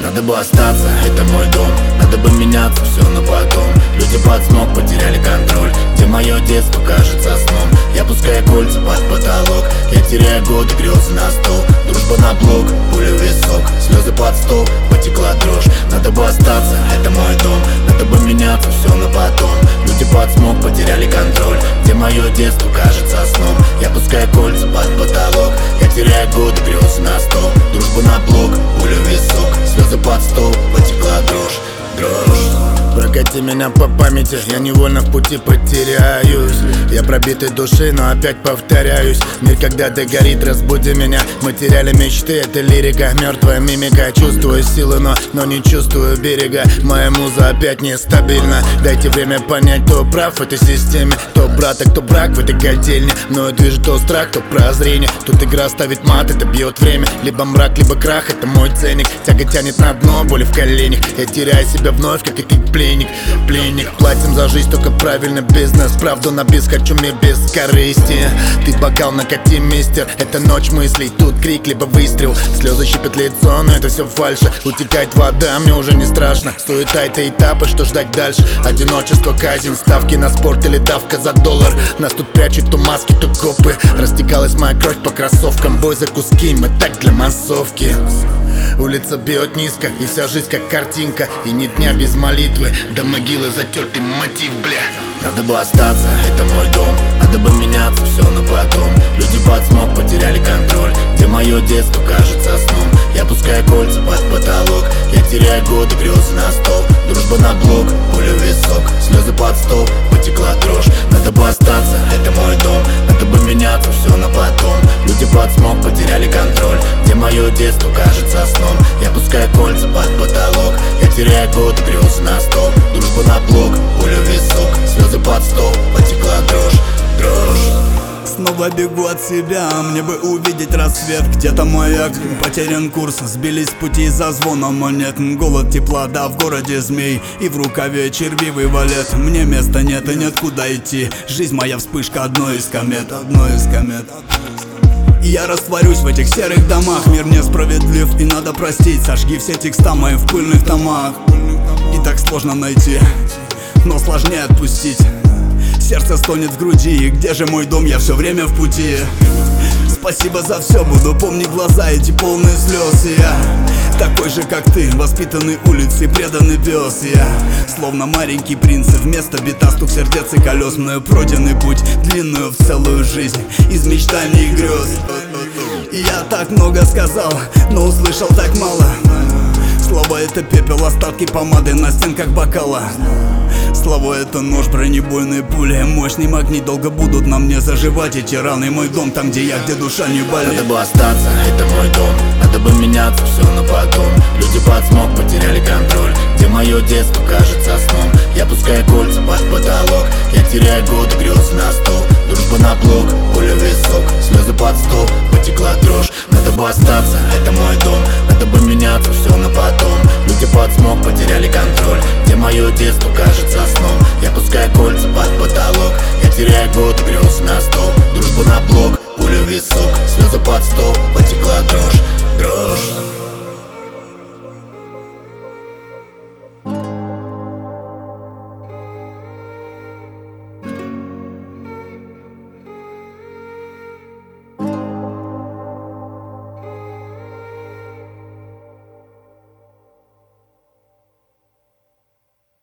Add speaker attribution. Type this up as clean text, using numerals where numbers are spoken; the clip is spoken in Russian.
Speaker 1: Надо бы остаться, это мой дом. Надо бы меняться, все на потом. Люди под смог потеряли контроль. Где мое детство кажется сном. Я пускаю кольца под потолок. Я теряю годы, грезы на стол. Дружба на блок, пуля в висок. Слезы под стол, потекла дрожь. Надо бы остаться, это мой дом. Надо бы меняться, все на потом. Люди под смог потеряли контроль. Где мое детство кажется сном. Я пускаю кольца под потолок. Я теряю годы, грезы на стол. Дружба на блок, пуля в висок. Слезы под стол, потекла дрожь. Прокати меня по памяти, я невольно в пути потеряюсь. Я пробитой души, но опять повторяюсь. Мир когда-то горит, разбуди меня. Мы теряли мечты, это лирика, мертвая мимика. Чувствую силу, но не чувствую берега. Моя муза опять нестабильна. Дайте время понять, кто прав в этой системе. Кто брат, а кто брак в этой котельне. Мною движет то страх, то прозрение. Тут игра ставит мат, это бьет время. Либо мрак, либо крах, это мой ценник. Тяга тянет на дно, боли в коленях. Я теряю себя вновь, как и ты, пленник. Платим за жизнь, только правильный бизнес. Правду на бис, хочу мир без корысти. Ты бокал, накати, мистер. Это ночь мыслей, тут крик, либо выстрел. Слезы щипят лицо, но это все фальши. Утекает вода, мне уже не страшно. Суета — это этапы, что ждать дальше? Одиночество, казнь, ставки на спорт или давка за доллар. Нас тут прячут то маски, то копы. Растекалась моя кровь по кроссовкам. Бой за куски, мы так для массовки. Улица бьет низко, и вся жизнь как картинка. И ни дня без молитвы, до могилы затертый мотив, бля. Надо бы остаться, это мой дом. Надо бы меняться, все на потом. Люди под смог потеряли контроль. Где мое детство кажется сном. Я пускаю кольца под потолок. Я теряю годы, грезы на стол. Дружба на блок, пуля в висок. Слезы под стол, потекла дрожь. Надо бы остаться, это мой дом. Надо бы меняться, все на потом. Люди под смог потеряли контроль. Где мое детство кажется сном. Я пускаю кольца под потолок. Я теряю годы, грезы на стол. Дружба на блок, пуля в висок. Слезы под стол, потекла дрожь.
Speaker 2: Снова бегу от себя, мне бы увидеть рассвет. Где-то маяк, потерян курс, сбились с пути за звоном монет. Голод, тепла, да в городе змей, и в рукаве червивый валет. Мне места нет и нет куда идти. Жизнь моя вспышка одной из комет. И я растворюсь в этих серых домах. Мир несправедлив и надо простить. Сожги все текста мои в пыльных томах. И так сложно найти, но сложнее отпустить. Сердце стонет в груди, и где же мой дом, я все время в пути. Спасибо за все, буду помнить глаза эти полные слез. И я такой же, как ты, воспитанный улицей, преданный пес. Я словно маленький принц, и вместо бита стук сердец и колес. Мною пройденный путь, длинную в целую жизнь, из мечтаний и грез. И я так много сказал, но услышал так мало. Слова — это пепел, остатки помады на стенках бокала. Слова — это нож, бронебойные пули. Мощные магнит долго будут на мне заживать эти раны. Мой дом там, где я, где душа не болит.
Speaker 1: Надо бы остаться, это мой дом. Надо бы меняться, все на потом. Люди под смог потеряли контроль. Где мое детство кажется сном. Я пускаю кольца под потолок. Я теряю годы, грезы на стол. Дружба на блок, пуля в висок. Слезы под стол, потекла дрожь. Надо бы остаться, это мой дом. Надо бы меняться, все на потом. Люди под смог потеряли контроль. Где мое детство кажется сном. Я пускаю кольца под потолок. Я теряю годы, грезы на стол. Дружба на блок, пуля в висок. Слезы под стол, потекла дрожь.